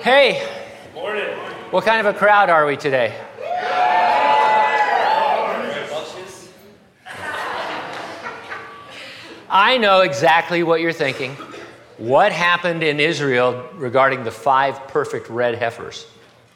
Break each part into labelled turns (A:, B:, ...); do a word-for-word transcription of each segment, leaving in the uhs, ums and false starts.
A: Hey,
B: Morning.
A: what kind of a crowd are we today? I know exactly what you're thinking. What happened in Israel regarding the five perfect red heifers?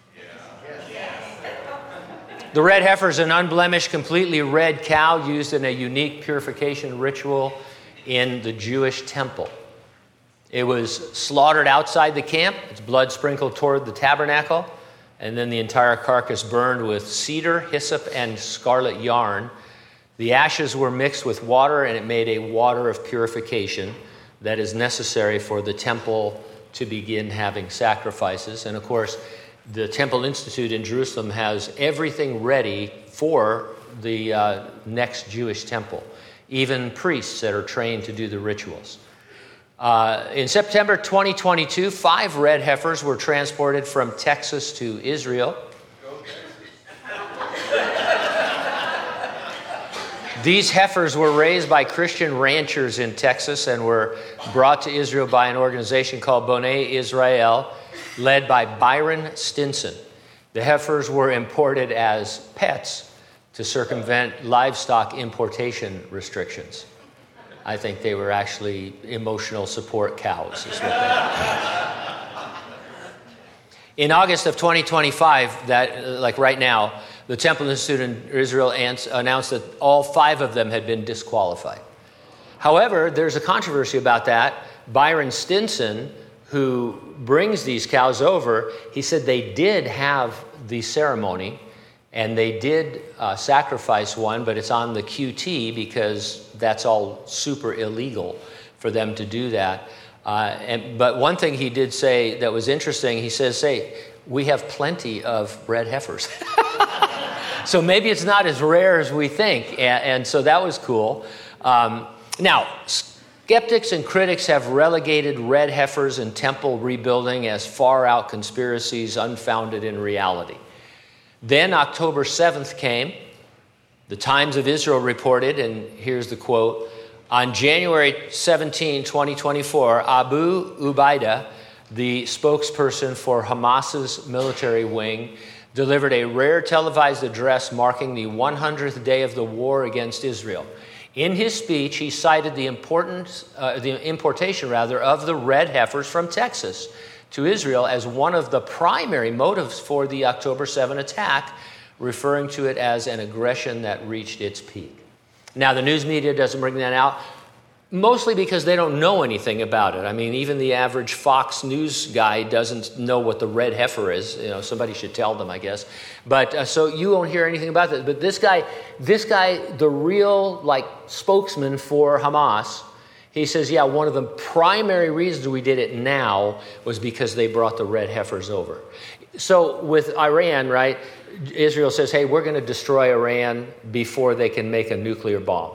A: The red heifer is an unblemished, completely red cow used in a unique purification ritual in the Jewish temple. It was slaughtered outside the camp, its blood sprinkled toward the tabernacle, and then the entire carcass burned with cedar, hyssop, and scarlet yarn. The ashes were mixed with water, and it made a water of purification that is necessary for the temple to begin having sacrifices. And of course, the Temple Institute in Jerusalem has everything ready for the uh, next Jewish temple, even priests that are trained to do the rituals. Uh, in September twenty twenty-two, five red heifers were transported from Texas to Israel. These heifers were raised by Christian ranchers in Texas and were brought to Israel by an organization called Bonei Israel, led by Byron Stinson. The heifers were imported as pets to circumvent livestock importation restrictions. I think they were actually emotional support cows, is what they are. In August of twenty twenty-five, that like right now, the Temple Institute in Israel announced that all five of them had been disqualified. However, there's a controversy about that. Byron Stinson, who brings these cows over, he said they did have the ceremony and they did uh, sacrifice one, but it's on the Q T because that's all super illegal for them to do that. Uh, and, but one thing he did say that was interesting, he says, say, we have plenty of red heifers. So maybe it's not as rare as we think. And, and so that was cool. Um, now, skeptics and critics have relegated red heifers and temple rebuilding as far-out conspiracies unfounded in reality. Then October seventh came. The Times of Israel reported, and here's the quote, on January seventeenth, twenty twenty-four, Abu Ubaidah, the spokesperson for Hamas's military wing, delivered a rare televised address marking the one hundredth day of the war against Israel. In his speech, he cited the importance, uh, the importation rather, of the red heifers from Texas to Israel as one of the primary motives for the October seventh attack, referring to it as an aggression that reached its peak. Now, the news media doesn't bring that out, mostly because they don't know anything about it. I mean, even the average Fox News guy doesn't know what the red heifer is. You know, somebody should tell them, I guess. But uh, so you won't hear anything about that. But this guy, this guy, the real like spokesman for Hamas, he says, yeah, one of the primary reasons we did it now was because they brought the red heifers over. So with Iran, right, Israel says, hey, we're going to destroy Iran before they can make a nuclear bomb.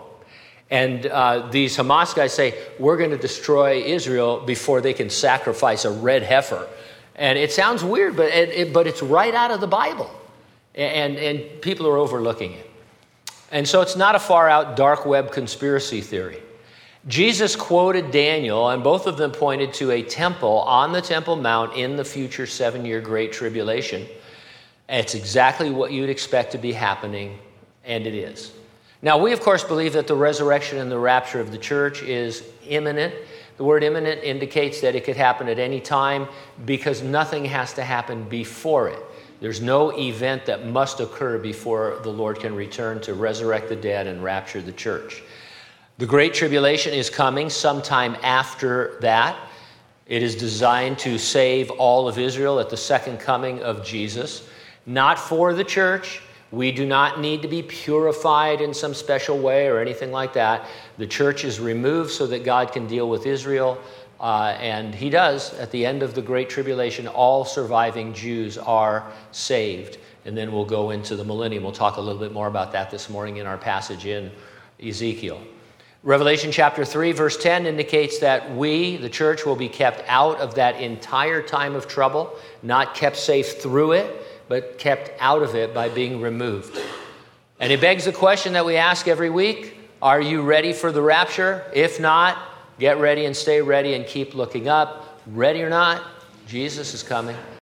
A: And uh, these Hamas guys say, we're going to destroy Israel before they can sacrifice a red heifer. And it sounds weird, but it, it, but it's right out of the Bible. And, and people are overlooking it. And so it's not a far-out dark web conspiracy theory. Jesus quoted Daniel, and both of them pointed to a temple on the Temple Mount in the future seven-year Great Tribulation. It's exactly what you'd expect to be happening, and it is. Now, we, of course, believe that the resurrection and the rapture of the church is imminent. The word imminent indicates that it could happen at any time because nothing has to happen before it. There's no event that must occur before the Lord can return to resurrect the dead and rapture the church. The Great Tribulation is coming sometime after that. It is designed to save all of Israel at the second coming of Jesus, not for the church. We do not need to be purified in some special way or anything like that. The church is removed so that God can deal with Israel, uh, and he does. At the end of the Great Tribulation, all surviving Jews are saved. And then we'll go into the millennium. We'll talk a little bit more about that this morning in our passage in Ezekiel. Revelation chapter three, verse ten indicates that we, the church, will be kept out of that entire time of trouble, not kept safe through it, but kept out of it by being removed. And it begs the question that we ask every week, are you ready for the rapture? If not, get ready and stay ready and keep looking up. Ready or not, Jesus is coming.